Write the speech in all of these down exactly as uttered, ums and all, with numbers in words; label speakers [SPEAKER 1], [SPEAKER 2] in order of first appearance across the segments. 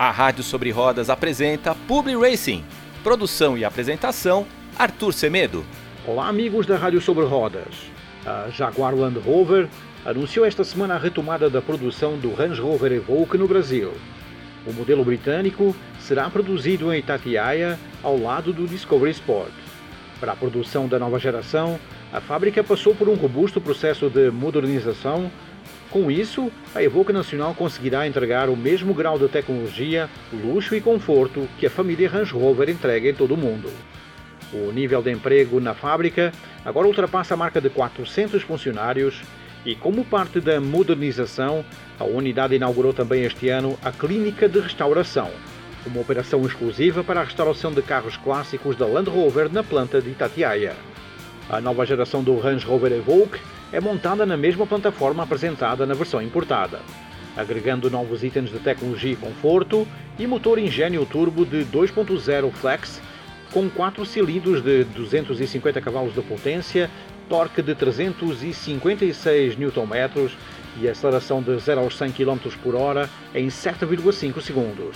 [SPEAKER 1] A Rádio Sobre Rodas apresenta Publi Racing. Produção e apresentação, Arthur Semedo.
[SPEAKER 2] Olá amigos da Rádio Sobre Rodas. A Jaguar Land Rover anunciou esta semana a retomada da produção do Range Rover Evoque no Brasil. O modelo britânico será produzido em Itatiaia, ao lado do Discovery Sport. Para a produção da nova geração, a fábrica passou por um robusto processo de modernização. Com isso, a Evoque Nacional conseguirá entregar o mesmo grau de tecnologia, luxo e conforto que a família Range Rover entrega em todo o mundo. O nível de emprego na fábrica agora ultrapassa a marca de quatrocentos funcionários e, como parte da modernização, a unidade inaugurou também este ano a Clínica de Restauração, uma operação exclusiva para a restauração de carros clássicos da Land Rover na planta de Itatiaia. A nova geração do Range Rover Evoque é montada na mesma plataforma apresentada na versão importada, agregando novos itens de tecnologia e conforto e motor Ingênio Turbo de dois ponto zero Flex com quatro cilindros de duzentos e cinquenta cavalos de potência, torque de trezentos e cinquenta e seis newton-metros e aceleração de zero a cem quilômetros por hora em sete vírgula cinco segundos.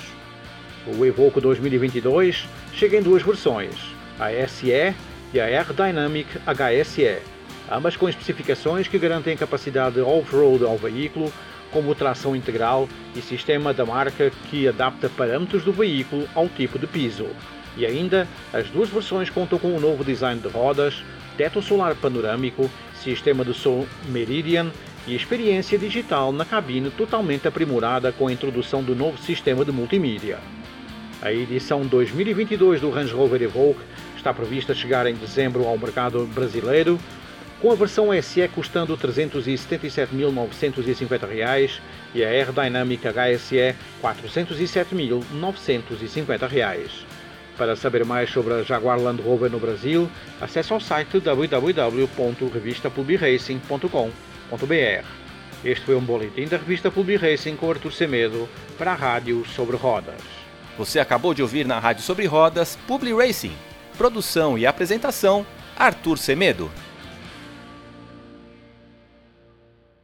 [SPEAKER 2] O Evoque dois mil e vinte e dois chega em duas versões, a S E e a R-Dynamic H S E, ambas com especificações que garantem capacidade off-road ao veículo, como tração integral e sistema da marca que adapta parâmetros do veículo ao tipo de piso. E ainda, as duas versões contam com um novo design de rodas, teto solar panorâmico, sistema de som Meridian e experiência digital na cabine totalmente aprimorada com a introdução do novo sistema de multimídia. A edição dois mil e vinte e dois do Range Rover Evoque está prevista chegar em dezembro ao mercado brasileiro, com a versão S E custando trezentos e setenta e sete mil novecentos e cinquenta reais e a R-Dynamic H S E quatrocentos e sete mil novecentos e cinquenta reais. Para saber mais sobre a Jaguar Land Rover no Brasil, acesse ao site w w w ponto revista publi racing ponto com ponto b r. Este foi um boletim da revista Publi Racing com Arthur Semedo para a Rádio Sobre Rodas.
[SPEAKER 1] Você acabou de ouvir na Rádio Sobre Rodas Publi Racing. Produção e apresentação, Arthur Semedo.